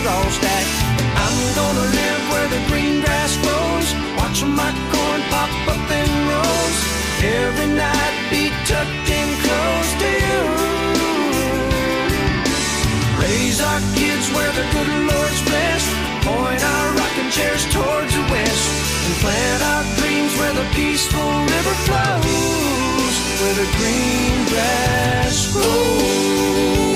straw stack. I'm gonna live where the green grass grows, watching my corn pop up in rows. Every night be tucked in close to you. Raise our kids where the good Lord's blessed, point our rocking chairs towards the west, and plant our dreams where the peaceful river flows, where the green grass grows.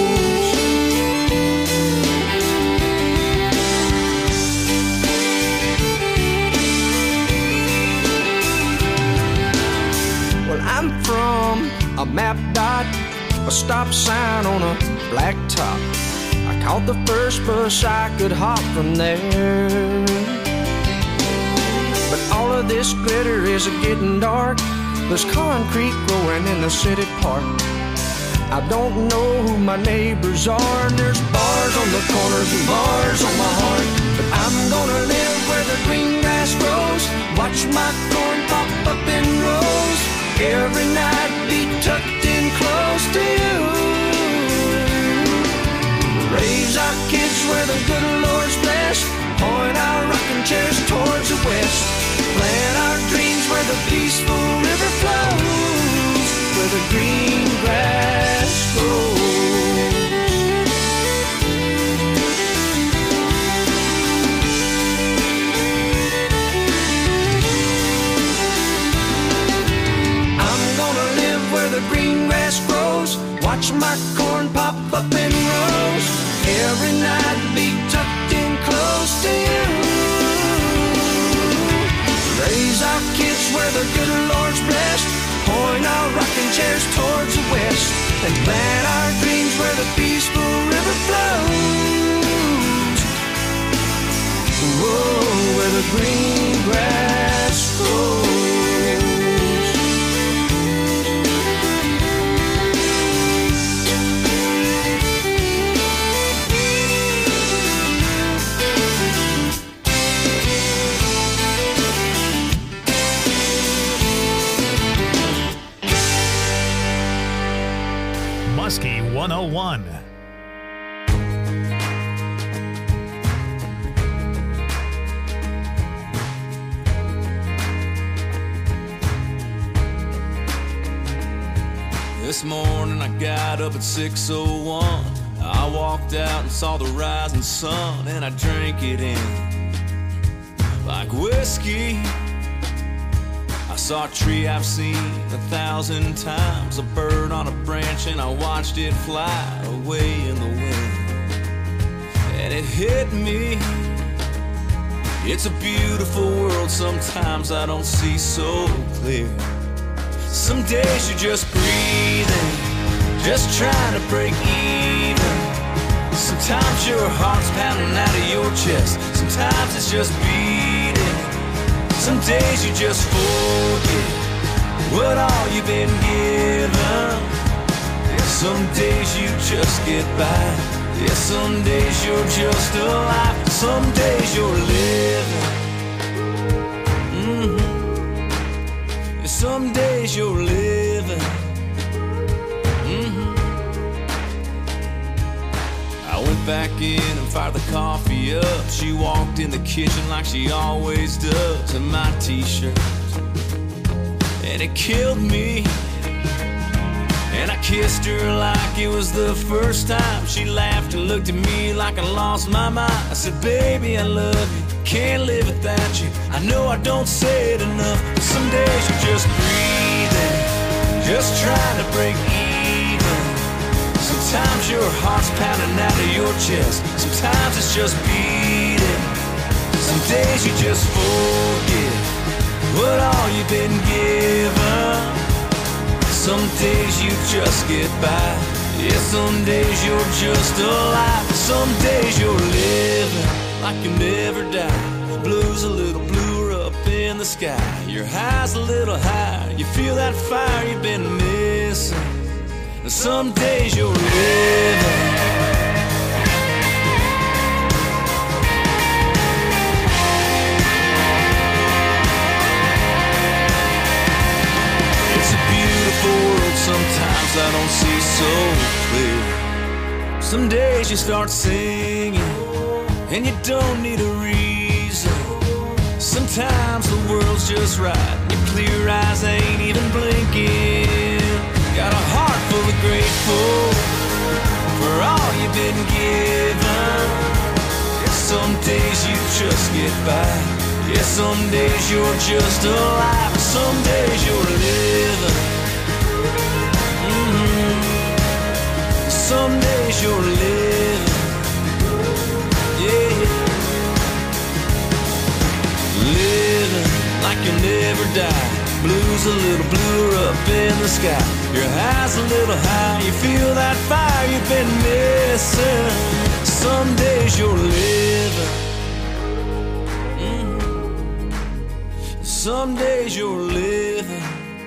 Well, I'm from a map dot, a stop sign on a black top. I caught the first bus I could hop from there. But all of this glitter is getting dark. There's concrete growing in the city park. I don't know who my neighbors are, and there's bars on the corners and bars on my heart. But I'm gonna live where the green grass grows, watch my corn pop up in rows. Every night be tucked in close to you. Raise our kids where the good Lord's blessed, point our rocking chairs towards the west, plant our dreams where the peaceful river flows, where the green grass grows. I'm gonna live where the green grass grows, watch my corn pop up in rows. Every night be tucked in close to you. Raise our kids where the good Lord's blessed, point our rocking chairs towards the west, and plant our dreams where the peaceful river flows. Whoa, where the green grass grows. Muskie 101. This morning I got up at 6:01. I walked out and saw the rising sun, and I drank it in like whiskey. I saw a tree I've seen 1,000 times, a bird on a branch, and I watched it fly away in the wind. And it hit me, it's a beautiful world, sometimes I don't see so clear. Some days you're just breathing, just trying to break even. Sometimes your heart's pounding out of your chest, sometimes it's just beating. Some days you just forget what all you've been given. Yeah, some days you just get by. Yeah, some days you're just alive. Some days you're living. Yeah, some days you're living. I went back in and fired the coffee up. She walked in the kitchen like she always does, in my t-shirt, and it killed me. And I kissed her like it was the first time. She laughed and looked at me like I lost my mind. I said, baby, I love you, can't live without you. I know I don't say it enough, but some days you're just breathing, just trying to break even. Sometimes your heart's pounding out of your chest, sometimes it's just beating. Some days you just forget what all you've been given. Some days you just get by. Yeah, some days you're just alive. Some days you're living like you never die. Blue's a little bluer up in the sky. Your high's a little higher. You feel that fire you've been missing. And some days you're living. Sometimes I don't see so clear. Some days you start singing and you don't need a reason. Sometimes the world's just right, your clear eyes ain't even blinking. Got a heart full of grateful for all you've been given. Some days you just get by, yeah, some days you're just alive, some days you're living. Some days you're living, yeah. Living like you'll never die. Blue's a little bluer up in the sky. Your high's a little high, you feel that fire you've been missing. Some days you're living, some days you're living.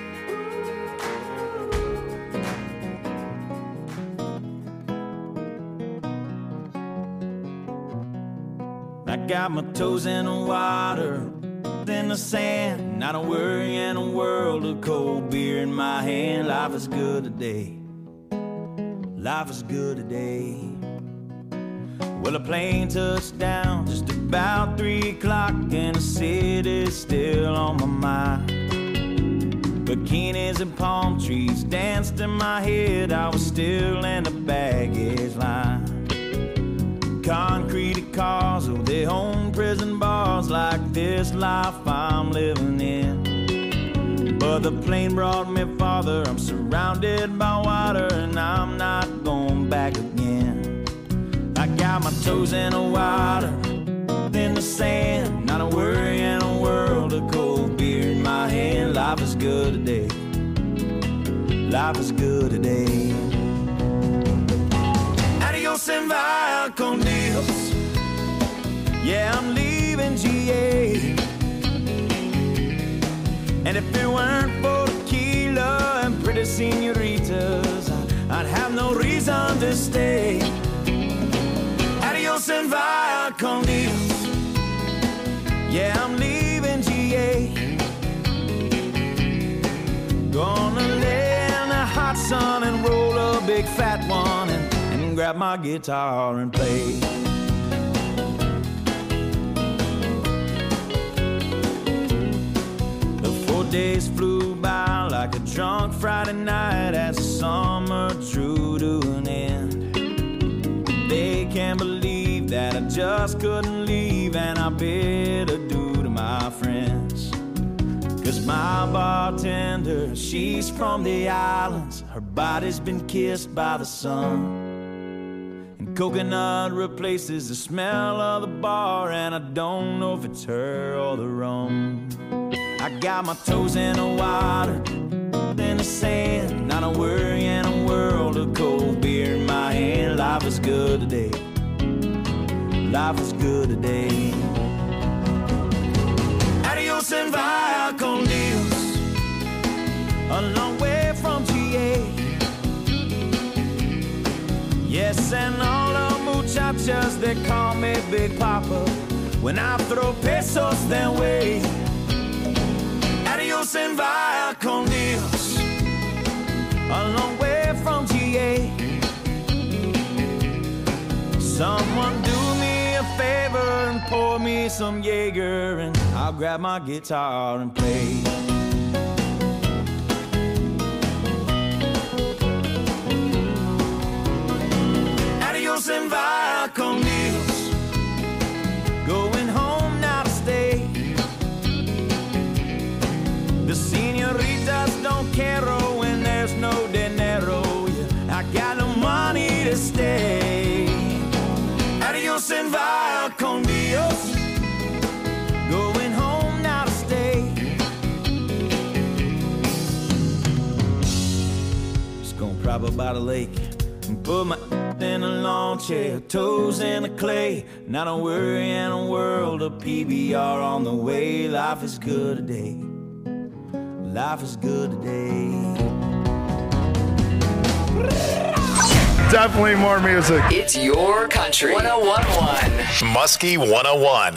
I got my toes in the water, in the sand, not a worry in a world of cold beer in my hand. Life is good today, life is good today. Well, a plane touched down just about 3 o'clock, and the city's still on my mind. Bikinis and palm trees danced in my head, I was still in the baggage line. Concrete cars, oh, they own prison bars, like this life I'm living in. But the plane brought me farther, I'm surrounded by water, and I'm not going back again. I got my toes in the water, in the sand, not a worry in a world of cold beer in my hand. Life is good today, life is good today. Adios and via con Dios, yeah, I'm leaving GA. And if it weren't for tequila and pretty senoritas, I'd have no reason to stay. Adios and via con Dios, yeah, I'm leaving GA. Gonna lay in the hot sun and roll a big fat one, and grab my guitar and play. The 4 days flew by like a drunk Friday night as the summer drew to an end. They can't believe that I just couldn't leave, and I bid adieu to my friends. 'Cause my bartender, she's from the islands, her body's been kissed by the sun. And coconut replaces the smell of the bar, and I don't know if it's her or the rum. I got my toes in the water, in the sand, not a worry in a world of cold beer in my hand. Life is good today, life is good today. Adios and via con Dios, a long way from GA. Yes, and all the muchachas, they call me Big Papa when I throw pesos their way. Adios and via con Dios, a long way from GA. Someone do me a favor and pour me some Jaeger, and I'll grab my guitar and play. Adios and via con Dios, going home now to stay. The senoritas don't care when there's no dinero. Yeah, I got no money to stay. Adios and via con Dios, going home now to stay. Just gonna prop up by the lake and put my in a lawn chair, toes in the clay. Not a worry in a world of PBR on the way. Life is good today, life is good today. Definitely more music. It's your country. 101.1 Muskie 101.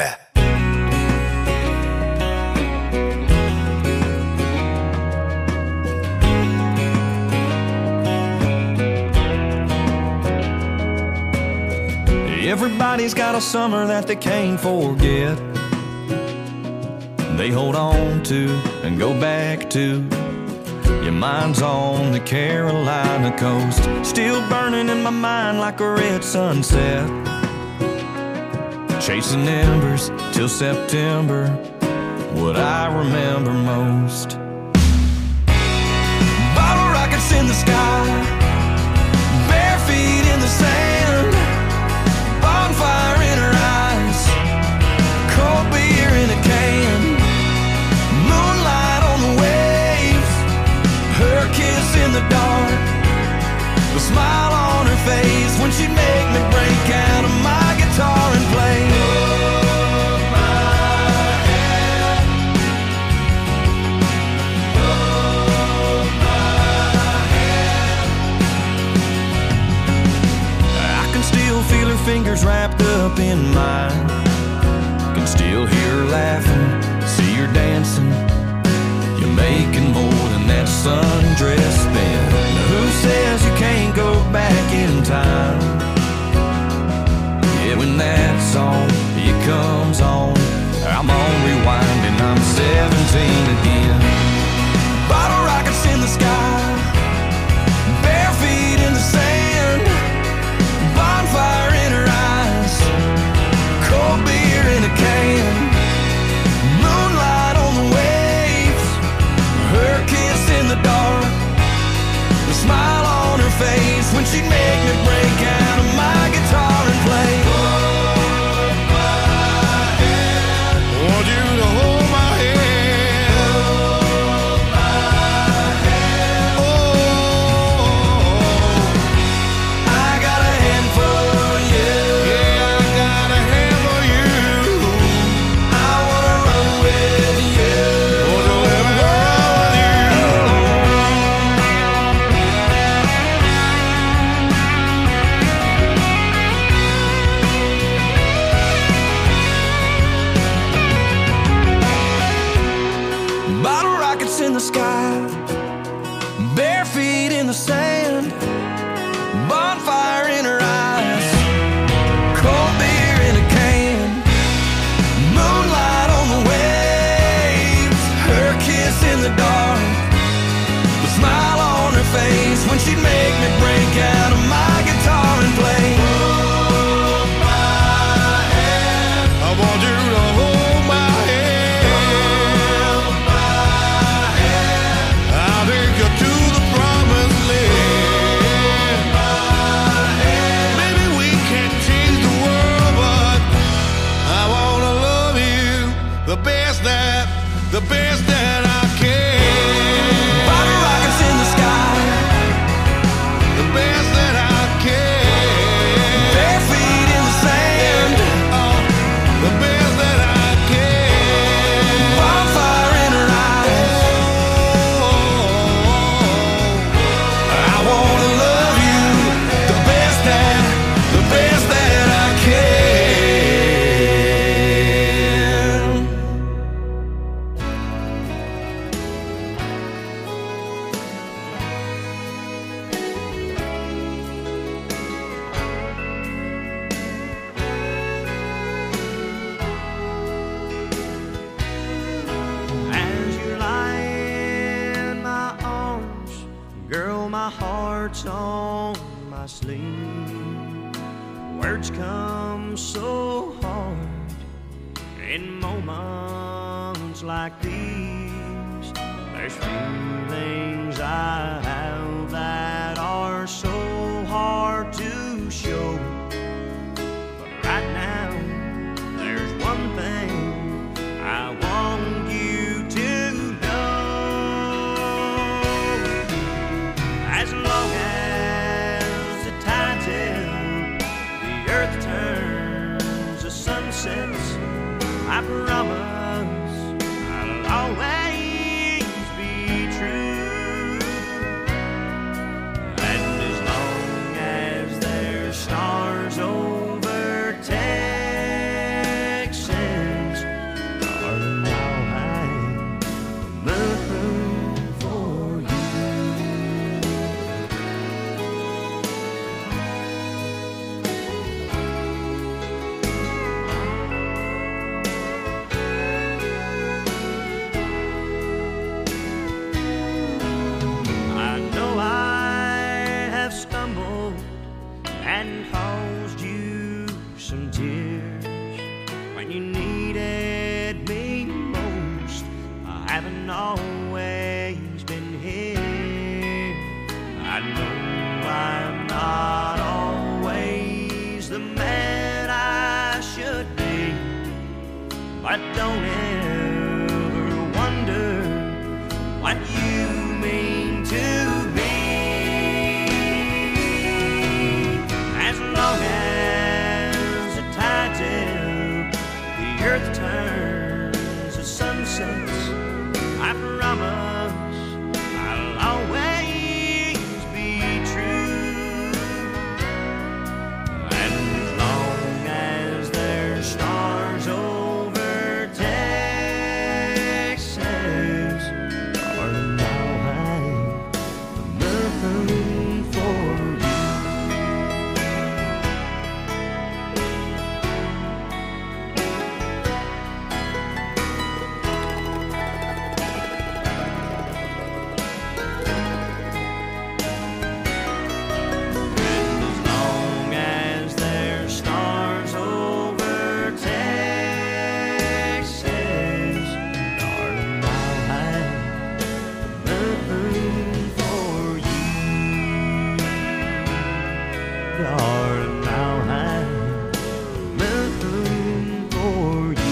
Everybody's got a summer that they can't forget. They hold on to and go back to. Your mind's on the Carolina coast, still burning in my mind like a red sunset. Chasing embers till September, what I remember most. Bottle rockets in the sky, bare feet in the sand, bonfire in her eyes, cold beer in a can, moonlight on the waves, her kiss in the dark, the smile on her face when she'd make me break out of my guitar and play. Hold my hand, hold my hand. I can still feel her fingers wrapped up in mine, can still hear her laughing, see her dancing. You're making more than that sundress spent. Who says you can't go back in time? Yeah, when that song, it comes on, I'm on rewind and I'm 17 again. Bottle rockets in the sky, bare feet in the sand, bonfire in her eyes, cold beer in a can, moonlight on the waves, her kiss in the dark, the smile on her face when she'd make me break out of my guitar and play. Hold my hand, want you to hold my hand, hold my hand. Oh, I got a hand for you. Yeah, I got a hand for you. I wanna run with you. Wanna let me run with you. Bottle rockets in the sky, bare feet in the sand, bonfire in her eyes, cold beer in a can, moonlight on the waves, her kiss in the dark, the smile on her face when she'd make me break out of my guitar and play. Hold my hand, I want you to hold my hand, hold my hand. I'll take you to the promised land. Hold my hand. Maybe we can't change the world, but I wanna love you the best that I can. Bottle rockets in the sky, the best that I can. Bare feet in the sand, oh, the best that I can. Bonfire in her eyes, oh, I wanna love you the best that I can. As you lie in my arms, girl, my heart's on my sleeve. Words come so hard in moments like these. There's feelings I have that are so hard to show. But right now, there's one thing I want you to know. As long as the tide's in, the earth turns, the sun sets, I promise I'll always be true. And as long as there's stars over Texas, darling, I'll hang the moon for you. and caused you some tears when you needed me most. I haven't always been here. I know I'm not always the man I should be, but don't ever wonder what you mean to me. As long as the tides ebb, the earth turns, the sun sets, I promise I'll always be true. And as long as there's stars over Texas, darling, I'll hang the moon for you. And as long as there's stars over Texas, darling, I'll hang the moon for you. Darling, I'll hang the moon for you.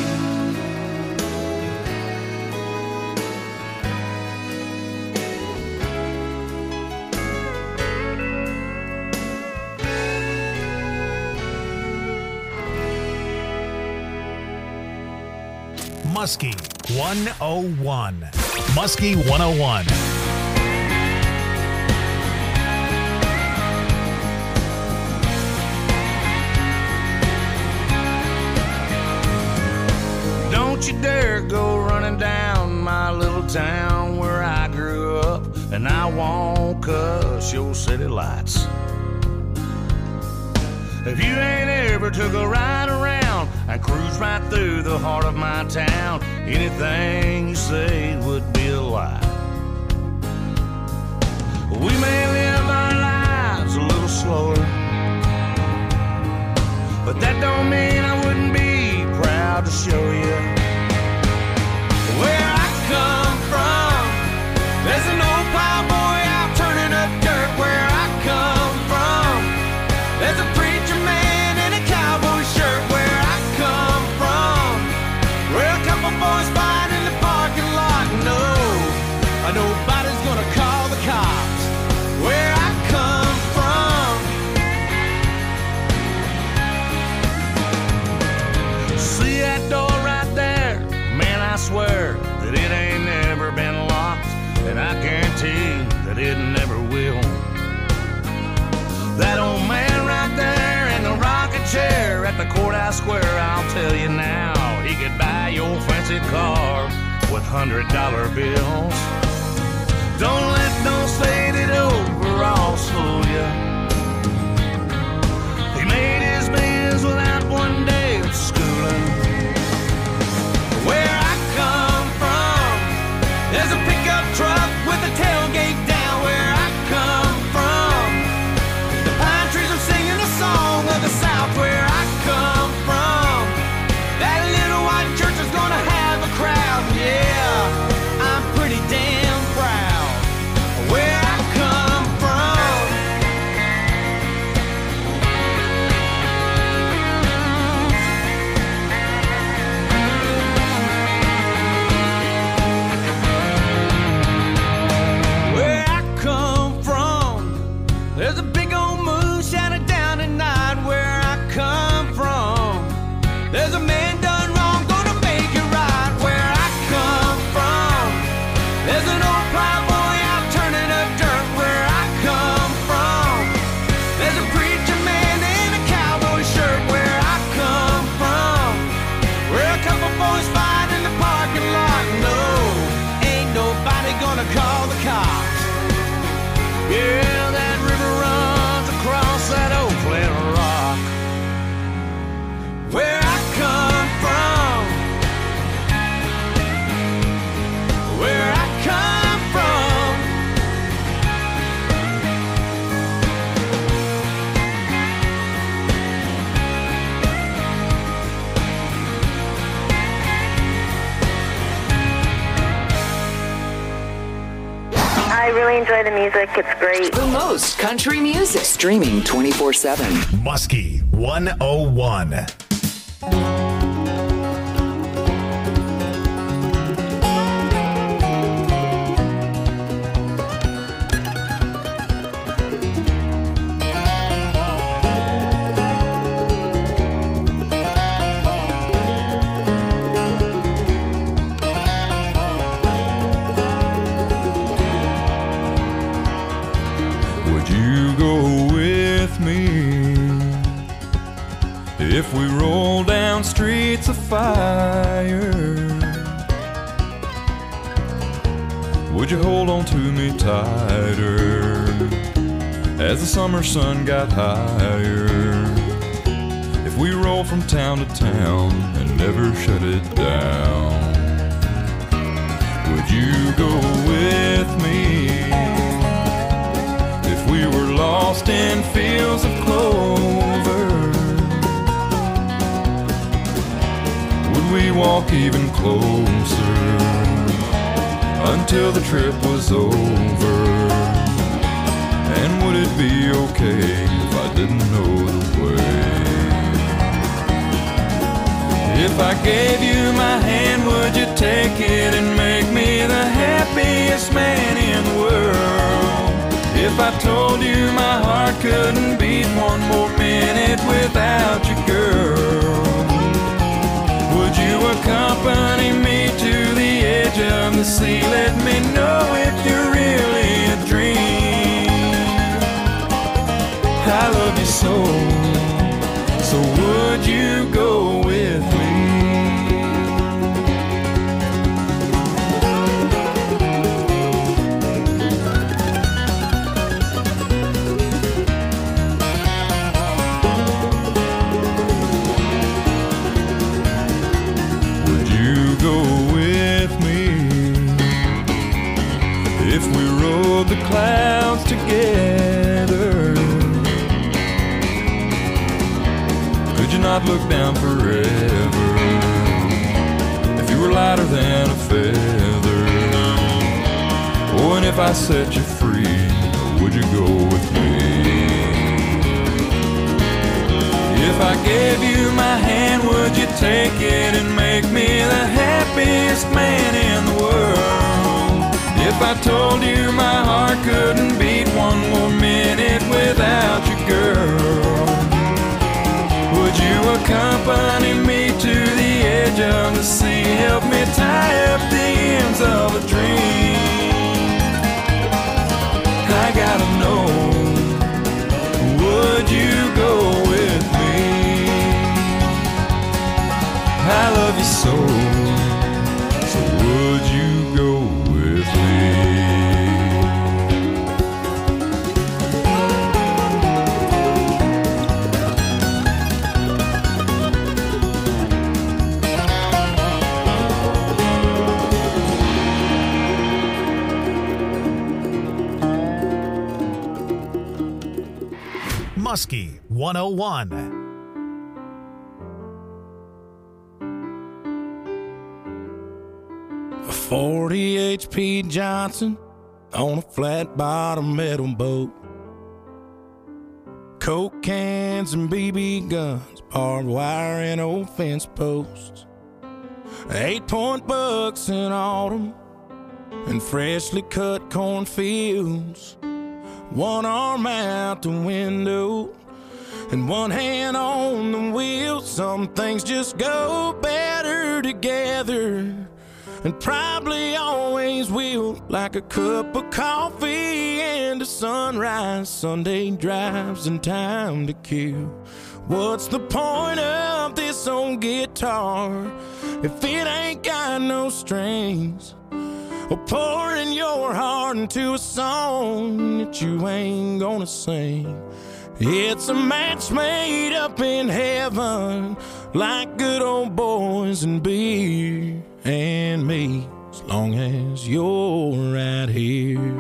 Muskie 101. Muskie 101. Don't you dare go running down my little town where I grew up, and I won't cuss your city lights. If you ain't ever took a ride around and cruised right through the heart of my town, anything you say would be a lie. We may live our lives a little slower, but that don't mean I wouldn't be proud to show you where I come from. There's an old plowboy out turning up dirt where I come from. There's a preacher man in a cowboy shirt where I come from. Where a couple boys fight in the parking lot. No, nobody's gonna call the cops where I come from. See that door right there? Man, I swear that it ain't never been locked, and I guarantee that it never will. That old man right there in the rocking chair at the courthouse square, I'll tell you now, he could buy your fancy car with $100 bills. Don't let those faded overalls fool you. He made his bills without one day of schooling. Where I come from, there's a pickup truck with a tailgate down where I come from. The pine trees are singing a song of the South where I come from. That little white church is gonna have a crowd, yeah, I'm pretty damn proud where I come from. really enjoy the music. It's great. The most country music. Streaming 24/7. Muskie 101. If we roll down streets of fire, would you hold on to me tighter as the summer sun got higher? If we roll from town to town and never shut it down, would you go with me? If we were lost in fields of clover, we walk even closer until the trip was over? And would it be okay if I didn't know the way? If I gave you my hand, would you take it and make me the happiest man in the world? If I told you my heart couldn't beat one more minute without you, girl, would you accompany me to the edge of the sea? Let me know if you're really a dream. I love you so, so would you go with me? If we rode the clouds together, could you not look down forever? If you were lighter than a feather, oh, and if I set you free, would you go with me? If I gave you my hand, would you take it and make me the happiest man in the world? If I told you my heart couldn't beat one more minute without you, girl, would you accompany me to the edge of the sea? Help me tie up the ends of a dream. I gotta know, would you go with me? I love you so, so would you go with me? Muskie 101. 40 H.P. Johnson on a flat-bottom metal boat. Coke cans and BB guns, barbed wire and old fence posts. 8-point bucks in autumn and freshly cut cornfields. One arm out the window and one hand on the wheel. Some things just go better together, and probably always will, like a cup of coffee and a sunrise, Sunday drives and time to kill. What's the point of this old guitar if it ain't got no strings? Or pouring your heart into a song that you ain't gonna sing. It's a match made up in heaven, like good old boys and beer and me, as long as you're right here.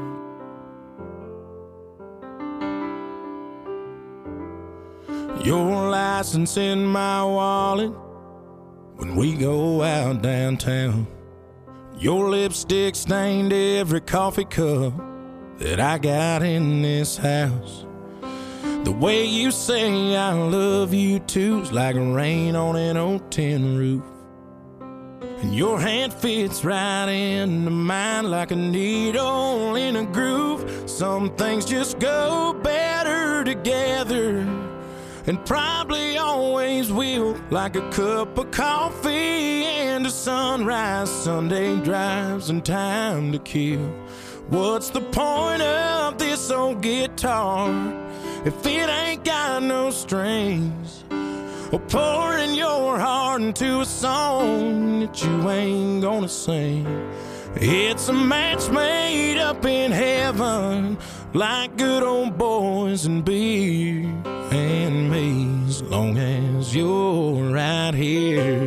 Your license in my wallet when we go out downtown. Your lipstick stained every coffee cup that I got in this house. The way you say I love you too's like rain on an old tin roof. And your hand fits right into mine like a needle in a groove. Some things just go better together, and probably always will, like a cup of coffee and a sunrise, Sunday drives and time to kill. What's the point of this old guitar if it ain't got no strings? Or pouring your heart into a song that you ain't gonna sing. It's a match made up in heaven, like good old boys and beer and me, as long as you're right here.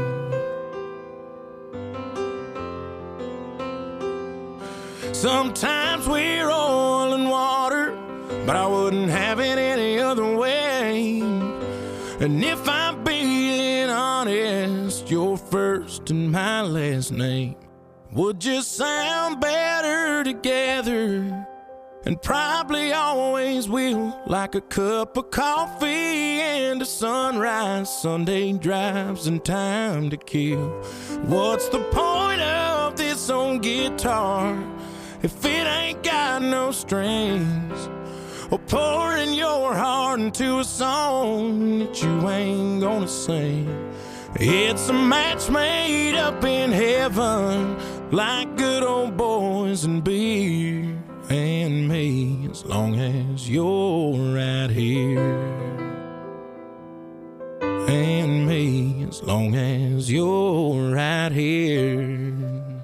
Sometimes we're oil and water, but I wouldn't have it any other way. And if I'm being honest, your first and my last name would just sound better together, and probably always will, like a cup of coffee and a sunrise, Sunday drives and time to kill. What's the point of this old guitar if it ain't got no strings? Or pouring your heart into a song that you ain't gonna sing. It's a match made up in heaven, like good old boys and beer and me, as long as you're right here. And me, as long as you're right here.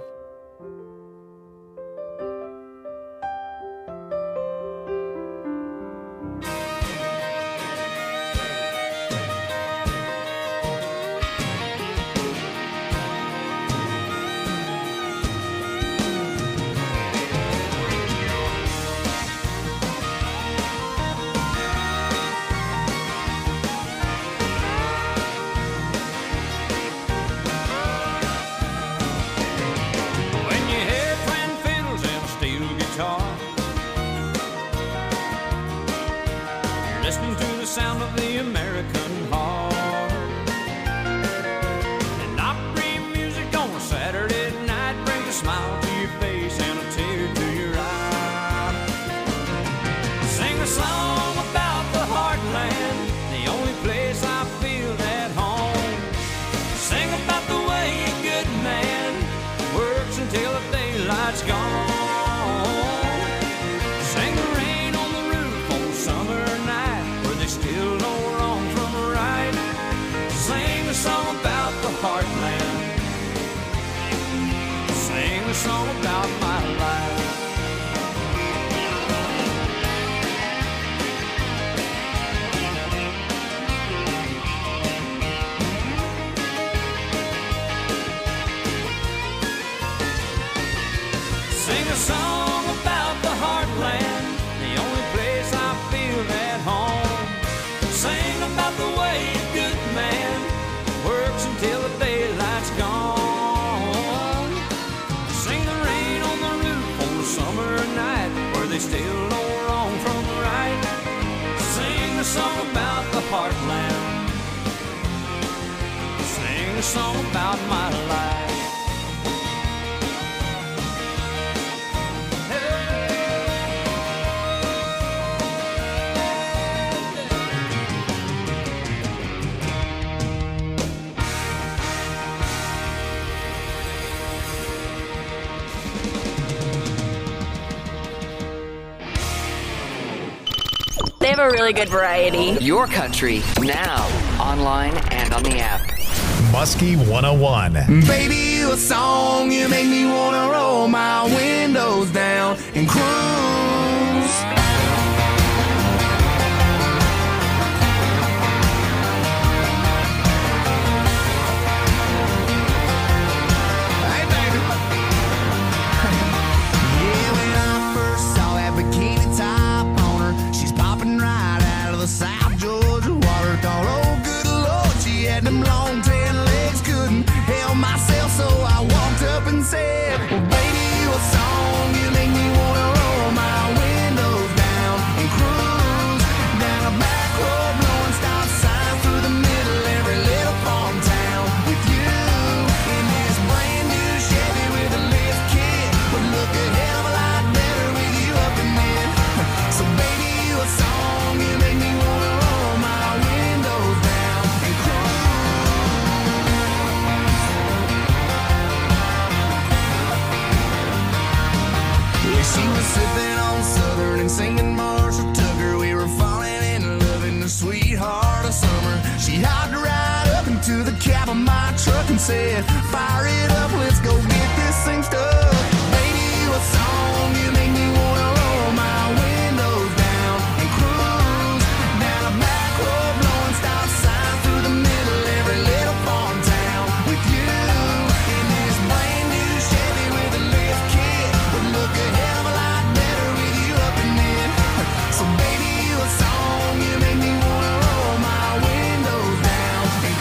They have a really good variety. Your country, now, online and on the app. Muskie 101. Baby, you a song, you make me wanna roll my windows down and cruise. Hey, baby. Yeah, when I first saw that bikini top on her, she's popping right out of the South Georgia water. Thought, oh, good Lord, she had them long tan legs, couldn't help myself, so I walked up and said, well, baby, you a song, you make me wanna roll my of summer. She hopped right up into the cab of my truck and said, fire it up, let's go get this thing stuck. Baby, you a song, you make me wanna roll my windows down and cruise down a back road, blowing stop signs through the middle of every little farm town. With you in this brand new Chevy with a lift kit, would look a hell of a lot better with you up in it. So baby, you a song, you make me wanna roll my windows down and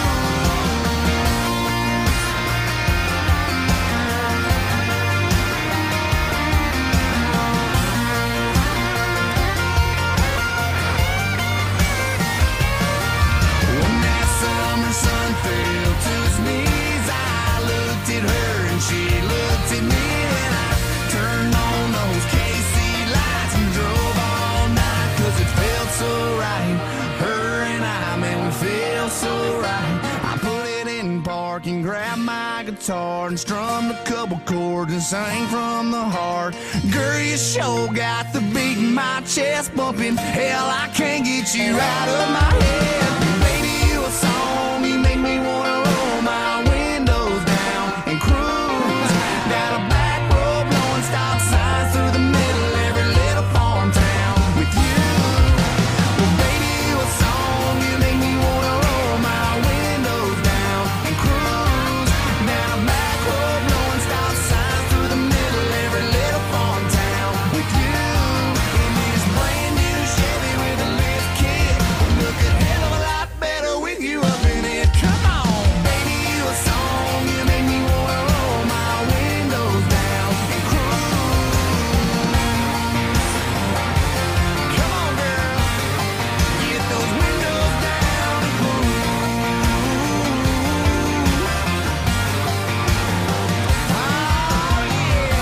when that summer sun fell to his knees, I looked at her and she looked at me, and I turned on those KC lights and drove all night, 'cause it felt so right. Her and I, man, we feel so right. I put it in park and grabbed my guitar and strummed a couple chords and sang from the heart. Girl, you sure got the beat in my chest bumping. Hell, I can't get you out of my head. Baby, you a song, you make me wanna roll my windows down and cruise down a back road, blowing stop signs through the middle of every little farm town. With you, well, baby, you a song, you make me wanna roll my windows down and cruise down a back road, blowing stop signs through the middle of every little farm town. With you in this brand new Chevy with a lift kit, look a hell of a lot better with you up in it. Come on, baby, you a song, you make me wanna roll my windows down and cruise. Come on, girl, get those windows down and cruise. Oh, yeah.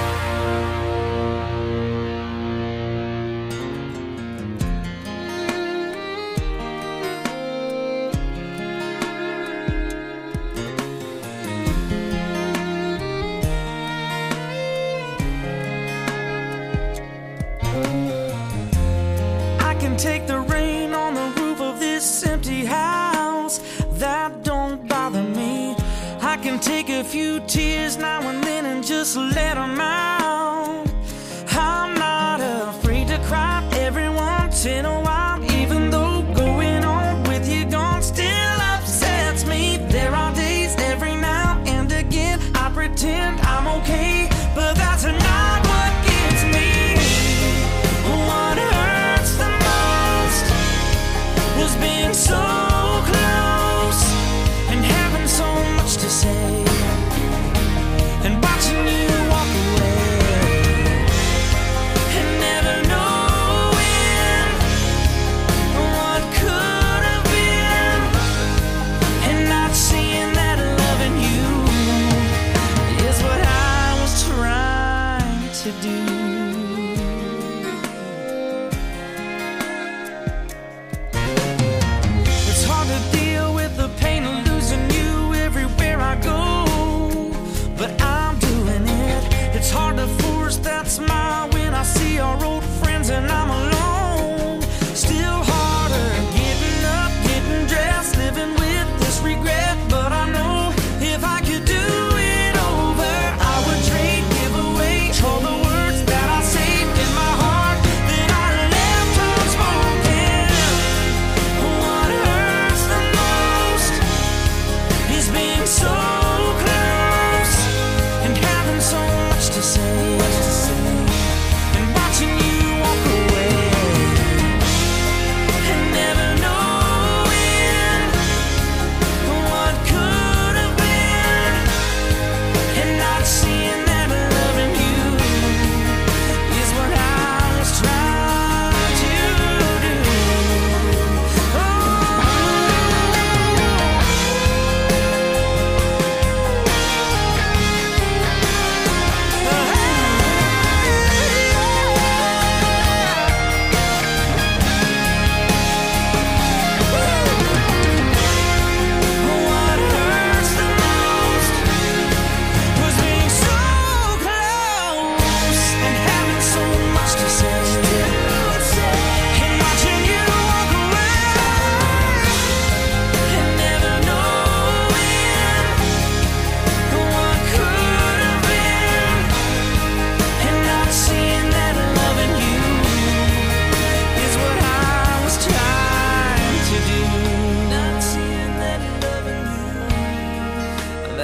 I can take the rain on the roof of this empty house. That don't bother me. I can take a few tears now and then and just let them out. I'm not afraid to cry every once in a while, even though going on with you gone still upsets me. There are days every now and again I pretend I'm okay, but that's not what gets me. What hurts the most was being so close and having so much to say and watching you walk away and never knowing what could have been, and not seeing that loving you is what I was trying to do. It's hard to deal with the pain of losing you everywhere I go, but I'm doing it. It's hard to force that smile when I see our old friends and I'm alone. Still harder getting up, getting dressed, living with this regret, but I know if I could do it over, I would trade, give away all the words that I saved in my heart that I left unspoken. What hurts the most is being so close and having so much to say and watching you walk away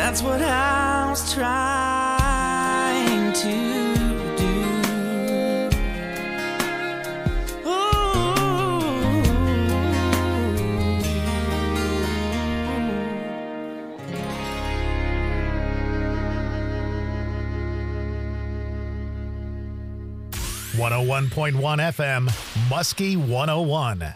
That's what I was trying to do. Ooh. 101.1 FM, Muskie 101.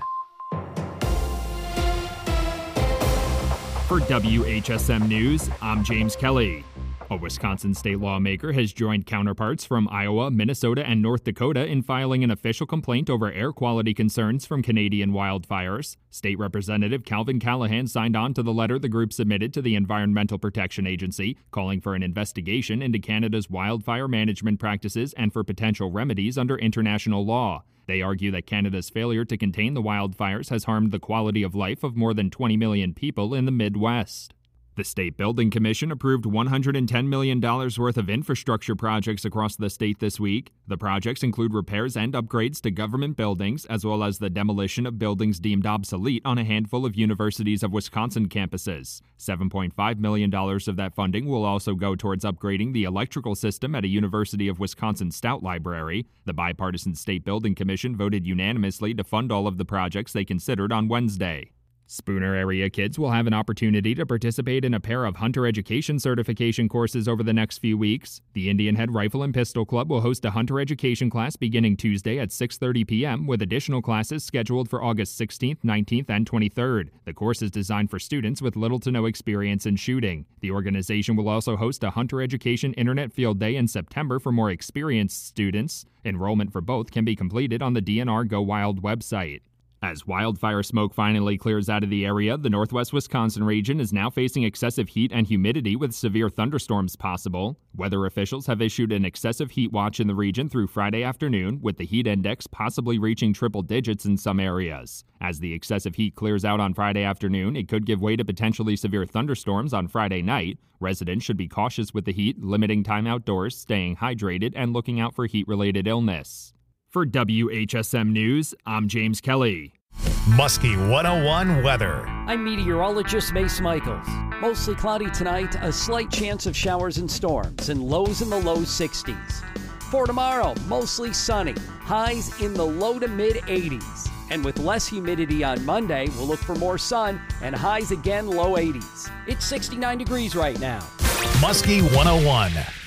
For WHSM News, I'm James Kelly. A Wisconsin state lawmaker has joined counterparts from Iowa, Minnesota, and North Dakota in filing an official complaint over air quality concerns from Canadian wildfires. State Representative Calvin Callahan signed on to the letter the group submitted to the Environmental Protection Agency, calling for an investigation into Canada's wildfire management practices and for potential remedies under international law. They argue that Canada's failure to contain the wildfires has harmed the quality of life of more than 20 million people in the Midwest. The State Building Commission approved $110 million worth of infrastructure projects across the state this week. The projects include repairs and upgrades to government buildings, as well as the demolition of buildings deemed obsolete on a handful of Universities of Wisconsin campuses. $7.5 million of that funding will also go towards upgrading the electrical system at a University of Wisconsin Stout Library. The bipartisan State Building Commission voted unanimously to fund all of the projects they considered on Wednesday. Spooner area kids will have an opportunity to participate in a pair of hunter education certification courses over the next few weeks. The Indian Head Rifle and Pistol Club will host a hunter education class beginning Tuesday at 6:30 p.m. with additional classes scheduled for August 16th, 19th, and 23rd. The course is designed for students with little to no experience in shooting. The organization will also host a hunter education internet field day in September for more experienced students. Enrollment for both can be completed on the DNR Go Wild website. As wildfire smoke finally clears out of the area, the northwest Wisconsin region is now facing excessive heat and humidity with severe thunderstorms possible. Weather officials have issued an excessive heat watch in the region through Friday afternoon, with the heat index possibly reaching triple digits in some areas. As the excessive heat clears out on Friday afternoon, it could give way to potentially severe thunderstorms on Friday night. Residents should be cautious with the heat, limiting time outdoors, staying hydrated, and looking out for heat-related illness. For WHSM News, I'm James Kelly. Muskie 101 weather. I'm meteorologist Mace Michaels. Mostly cloudy tonight, a slight chance of showers and storms, and lows in the low 60s. For tomorrow, mostly sunny, highs in the low to mid 80s. And with less humidity on Monday, we'll look for more sun and highs again low 80s. It's 69 degrees right now. Muskie 101.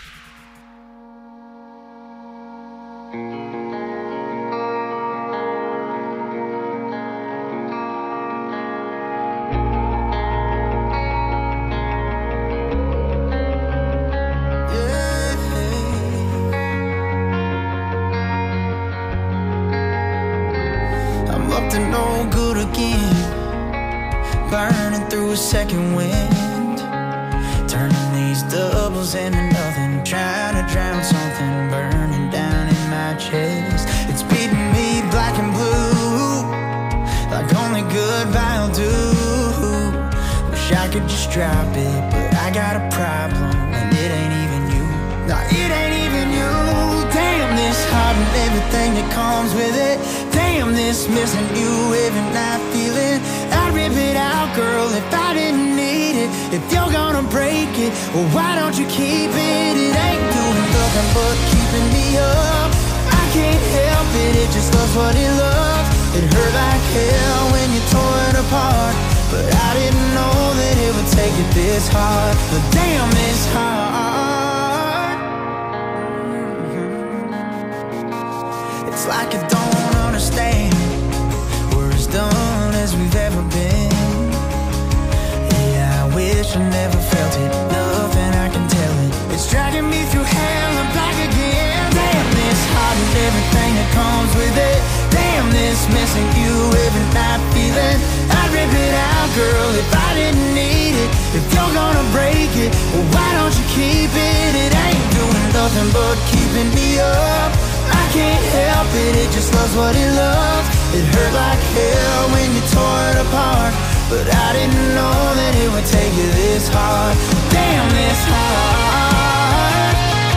Burning through a second wind, turning these doubles into nothing, trying to drown something burning down in my chest. It's beating me black and blue, like only goodbye will do. Wish I could just drop it, but I got a problem, and it ain't even you. No, it ain't even you. Damn this heart and everything that comes with it. Damn this missing you every night feeling. I'd rip it out, girl, if I didn't need it. If you're gonna break it, well, why don't you keep it? It ain't doing nothing but keeping me up. I can't help it, it just loves what it loves. It hurt like hell when you tore it apart, but I didn't know that it would take it this hard. But damn, this hard. It's like I don't understand. We're as done as we've ever been. Yeah, I wish I never felt it. Nothing I can tell it. It's dragging me through hell and back again. Damn this heart and everything that comes with it. Damn this missing you every night feeling. I'd rip it out, girl, if I didn't need it. If you're gonna break it, well, why don't you keep it? It ain't doing nothing but keeping me up. I can't help it, it just loves what it loves. It hurt like hell when you tore it apart, but I didn't know that it would take you this hard. Damn this hard.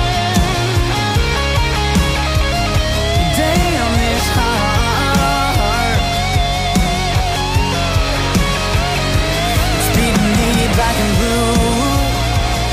Damn this hard. It's beating me black and blue,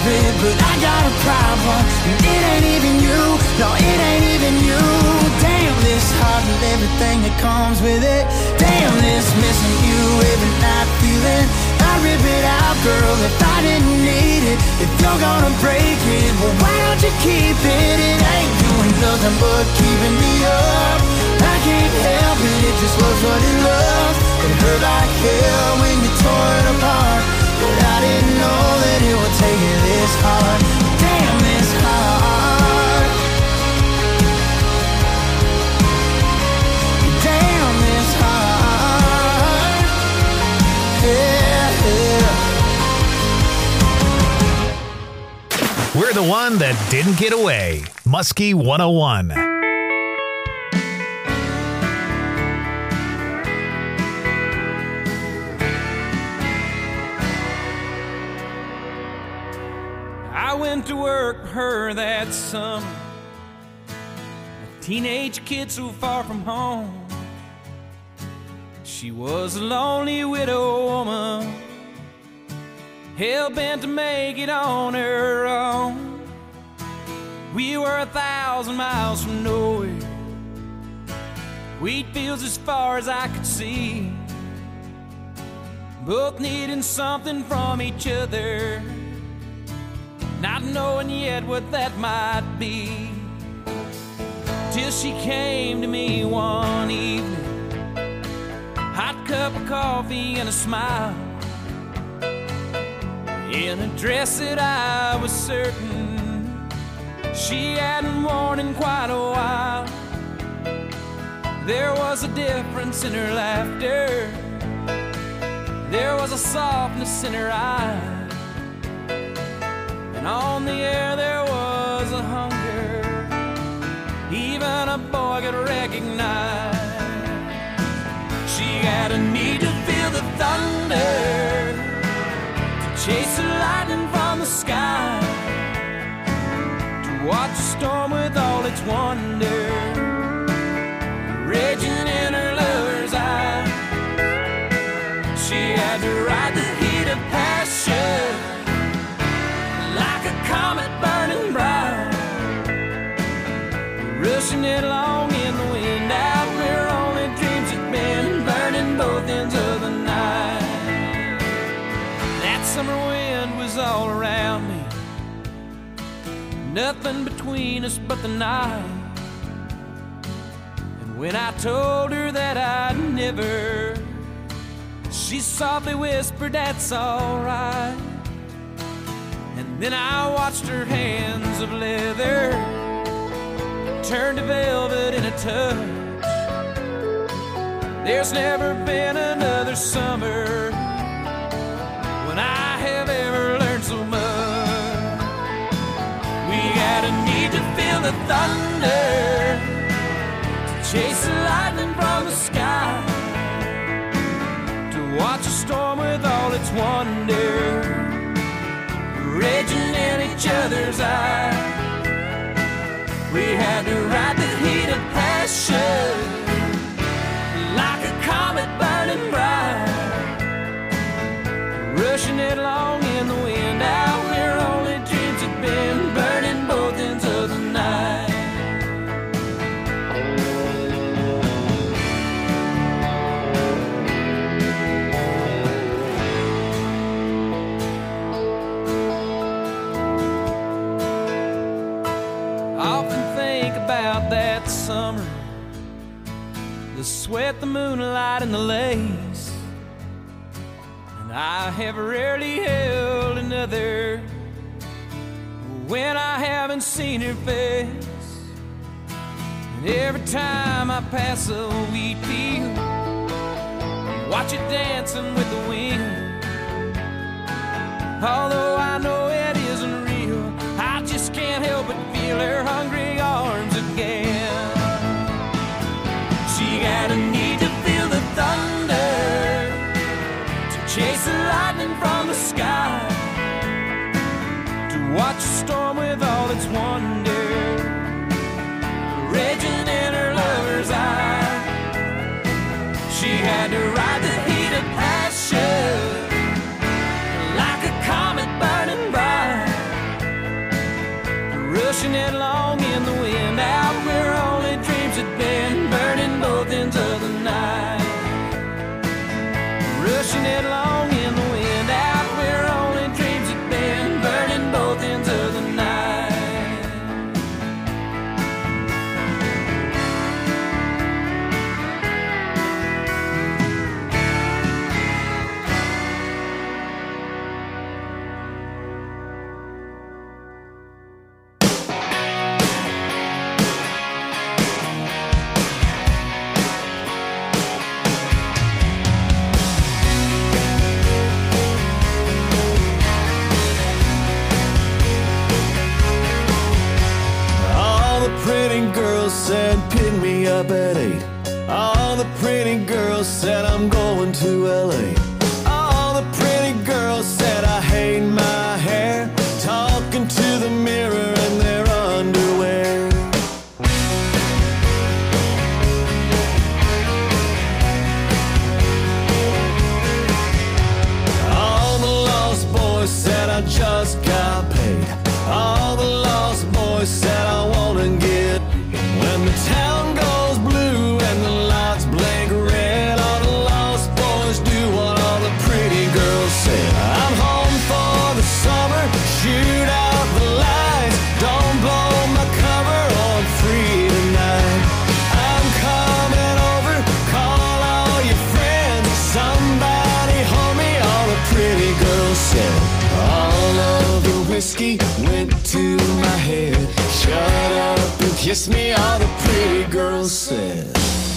it, but I got a problem. And it ain't even you, no, it ain't even you. Damn, this heart and everything that comes with it. Damn, this missing you every night feeling. I'd rip it out, girl, if I didn't need it. If you're gonna break it, well, why don't you keep it? It ain't doing nothing but keeping me up. I can't help it, it just loves what it loves. It hurt like hell when you tore it apart, but I didn't know that it would take it this hard. Damn, this hard. Damn, this hard. Yeah, yeah. We're the one that didn't get away. Muskie 101. I went to work for her that summer, a teenage kid so far from home. She was a lonely widow woman, hell-bent to make it on her own. We were 1,000 miles from nowhere, wheat fields as far as I could see, both needing something from each other, not knowing yet what that might be. Till she came to me one evening, hot cup of coffee and a smile, in a dress that I was certain she hadn't worn in quite a while. There was a difference in her laughter, there was a softness in her eyes, and on the air there was a hunger even a boy could recognize. She had a need to feel the thunder, to chase the lightning from the sky, to watch a storm with all its wonder raging in her lover's eye. She had to ride the heat of passion like a comet burning bright, rushing it along in the wind out where only dreams had been, burning both ends of the night. That summer wind was all around me, nothing between us but the night. And when I told her that I'd never, she softly whispered, "That's alright." And then I watched her hands of leather turn to velvet in a touch. There's never been another summer when I have ever learned so much. We had a need to feel the thunder, to chase the lightning from the sky, to watch a storm with all its wonder raging in each other's eyes. We had to ride the heat of passion like a comet burning bright, rushing it along in the wind out where only dreams had been, burning both ends of the night. About that summer, the sweat, the moonlight, and the lace, and I have rarely held another when I haven't seen her face. And every time I pass a wheat field, watch it dancing with the wind, although I know it isn't real, I just can't help but feel her hungry arms again. She had a need to feel the thunder, to chase the lightning from the sky, to watch a storm with all its wonder raging in her lover's eye. She had to ride the heat of passion like a comet burning bright, me up at 8. All the pretty girls said I'm going to LA. All the pretty girls said I hate my hair, talking to the mirror in their underwear. All the lost boys said I just got paid. All the lost boys said I wanna get. When the town goes blue and the lights blink red, all the lost boys do what all the pretty girls said. I'm home for the summer, shoot out the lights, don't blow my cover, on free tonight. I'm coming over, call all your friends, somebody hold me, all the pretty girls said. All of the whiskey went to my head, shut up and kiss me, all the pretty girls said.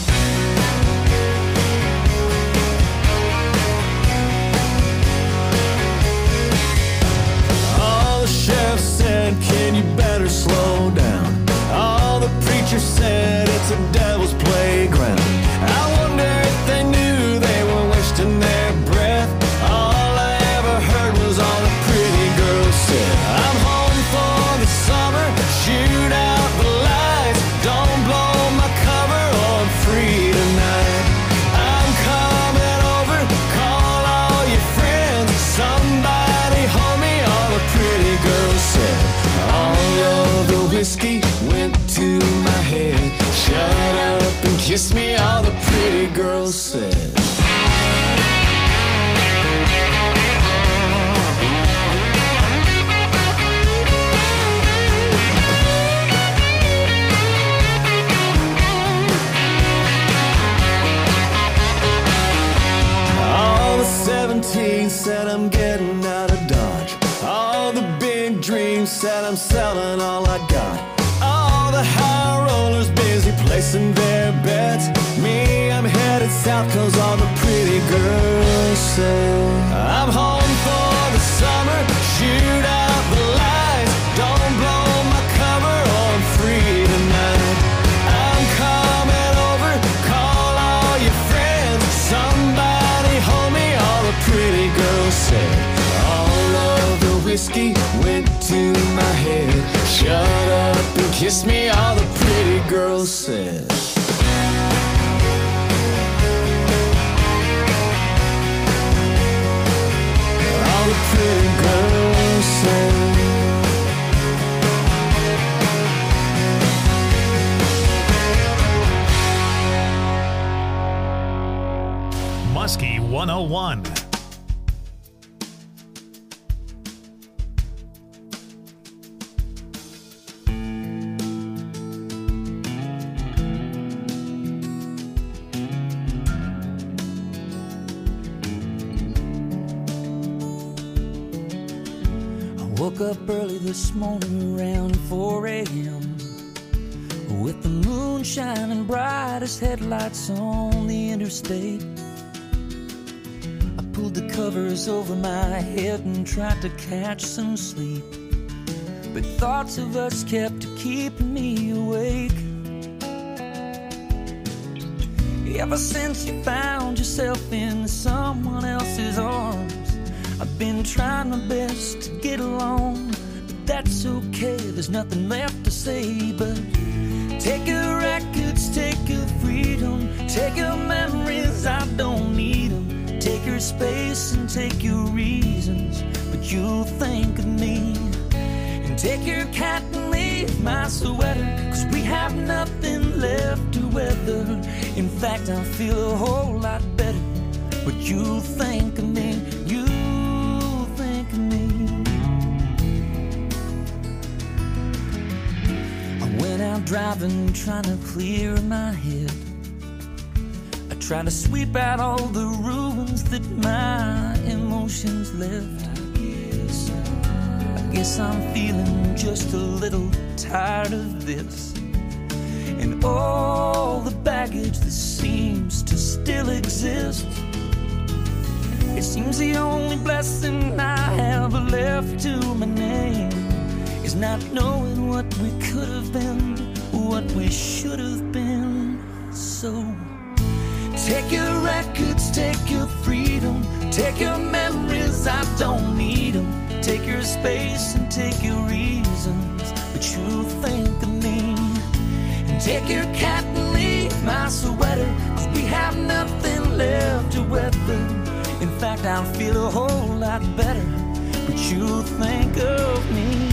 All the sheriff said, can you better slow down? All the preachers said, it's a devil's playground. I wonder if they knew they were wasting their breath. All I ever heard was all the pretty girls said. I'm home for the summer, shoot out the lights, don't blow my cover, on free tonight. I'm coming over, call all your friends, somebody hold me, all the pretty girls said. All of the whiskey went to my head, shut up and kiss me, all the pretty girls said. All the 17 said I'm getting out of Dodge. All the big dreams said I'm selling all I got. All the high rollers busy placing their bets. Me, I'm headed south cause all the pretty girls say. I'm home for the summer, shoot out the lights, don't blow my cover, on free tonight. I'm coming over, call all your friends, somebody hold me, all the pretty girls say. All of the whiskey went to my head, shut up and kiss me, all the pretty girls said. All the pretty girls said. Muskie 101. Woke up early this morning around 4 a.m. with the moon shining bright as headlights on the interstate. I pulled the covers over my head and tried to catch some sleep, but thoughts of us kept keeping me awake. Ever since you found yourself in someone else's arms, I've been trying my best to get along, but that's okay, there's nothing left to say. But take your records, take your freedom, take your memories, I don't need them. Take your space and take your reasons, but you'll think of me. And take your cat and leave my sweater, cause we have nothing left to weather. In fact, I feel a whole lot better, but you'll think of me. Driving, trying to clear my head. I try to sweep out all the ruins that my emotions left. I guess I'm feeling just a little tired of this, and all the baggage that seems to still exist. It seems the only blessing I have left to my name is not knowing what we could have been, what we should have been. So take your records, take your freedom, take your memories, I don't need them. Take your space and take your reasons, but you think of me. And take your cat and leave my sweater, 'cause we have nothing left to weather. In fact, I'll feel a whole lot better, but you think of me.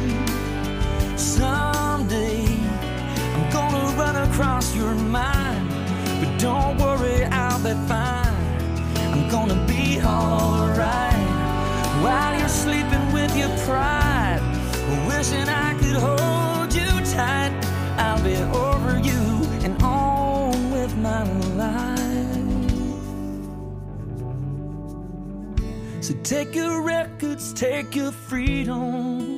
Someday I'm gonna run across your mind, but don't worry, I'll be fine. I'm gonna be alright while you're sleeping with your pride, wishing I could hold you tight. I'll be over you and on with my life. So take your records, take your freedom,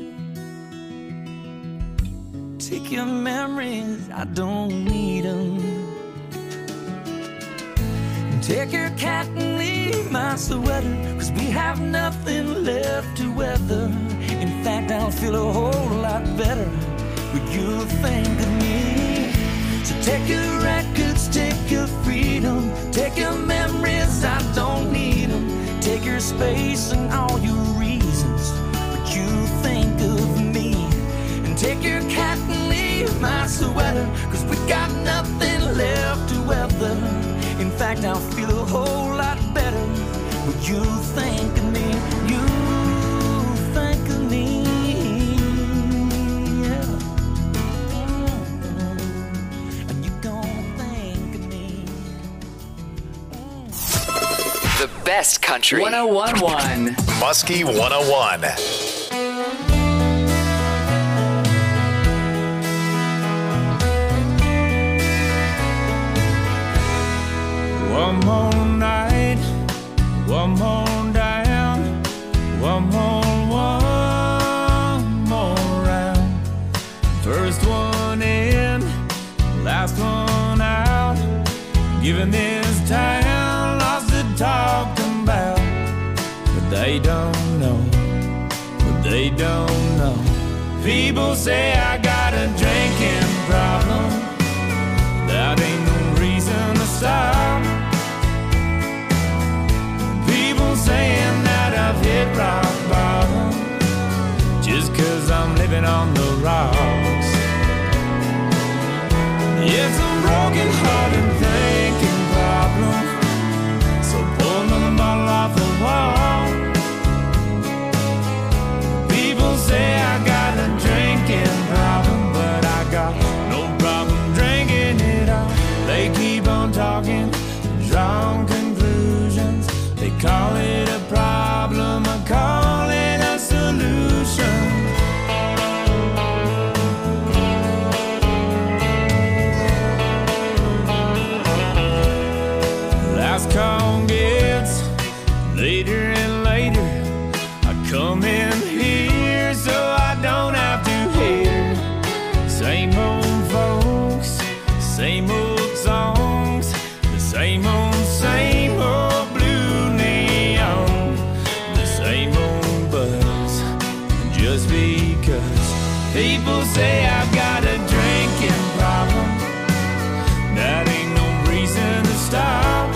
take your memories, I don't need them. Take your cat and leave my sweater, 'cause we have nothing left to weather. In fact, I'll feel a whole lot better when you think of me. So take your records, take your freedom, take your memories, I don't need them. Take your space and all your reasons, but you think of me. And take your cat and leave my sweater, 'cause we got nothing left to weather. In fact, I'll feel a whole lot better when you think of me. You think of me, yeah. And you're gonna think of me. The best country. 101.1. Muskie 101. One more night, one more down, one more round. First one in, last one out. Giving this town lots to talk about, but they don't know, but they don't know. People say I got a drinking problem, that ain't no reason to stop. Saying that I've hit rock bottom, just 'cause I'm living on the rocks. It's a broken hearted thinking problem, so pull another bottle off the wall. People say I got a drinking problem, but I got no problem drinking it all. They keep on talking, drawing conclusions. They call it a problem, I call it a solution. Last call gets later and later. I come in here so I don't have to hear same old folks, same old songs, the same old just because people say I've got a drinking problem, that ain't no reason to stop.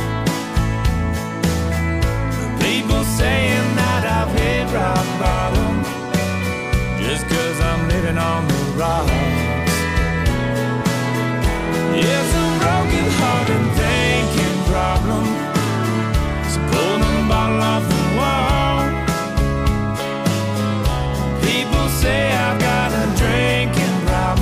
People saying that I've hit rock bottom, just 'cause I'm living on the rocks. It's a broken hearted thinking problem, so pull the bottle off the wall. Say I've got a drinking problem,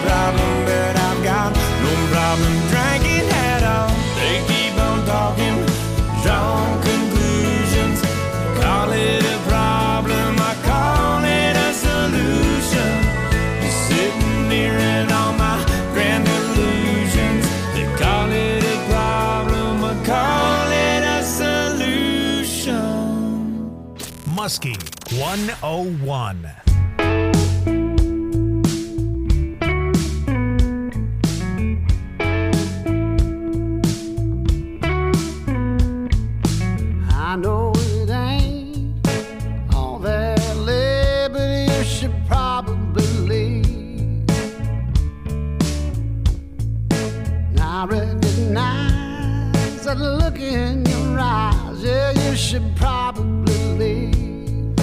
problem, but I've got no problem drinking at all. They keep on talking, drawing conclusions. Call it a problem, I call it a solution. You're sitting here in all my grand illusions. They call it a problem, I call it a solution. Muskie 101. I know it ain't all that lit, but you should probably leave. I recognize that look in your eyes. Yeah, you should probably leave.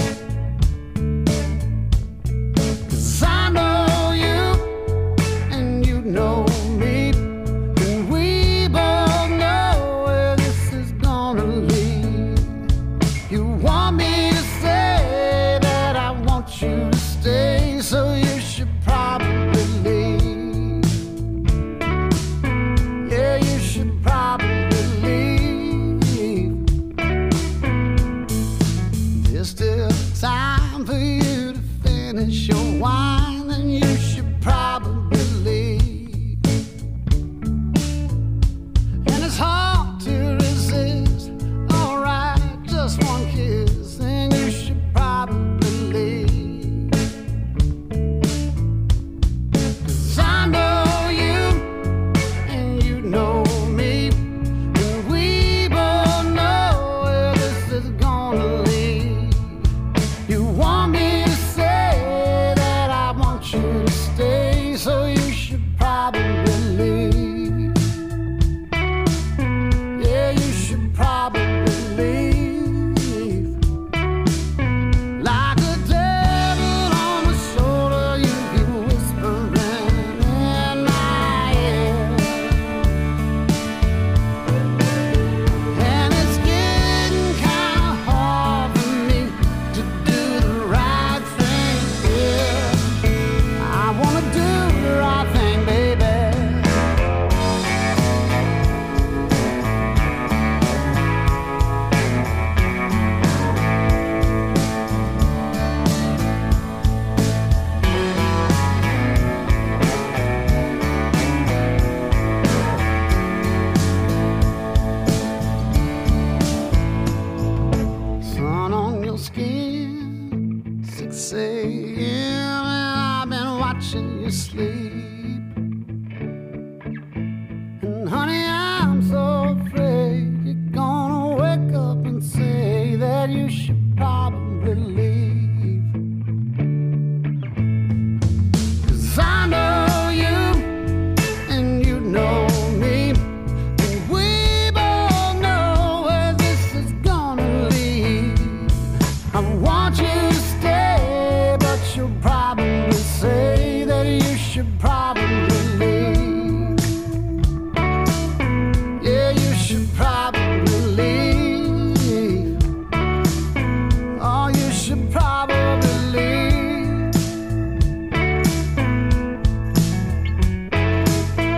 'Cause I know you and you know me, and we both know where this is gonna lead. You want me to say that I want you to stay, so you should probably leave. Yeah, you should probably leave. There's still time for you to finish your wine, and you should probably leave. And it's hard to resist. Alright, just one kiss, and you should probably leave. 'Cause I know you and you know me, and we both know where this is gonna lead. You want me to say that I want you to stay, so you should probably leave. Yeah, you should probably leave. Like a devil on my shoulder, you keep whispering in my ear. And it's getting kind of hard for me to do the right thing here. I wanna do the right thing, baby. Sun on your skin, 6 a.m. and I've been watching you sleep.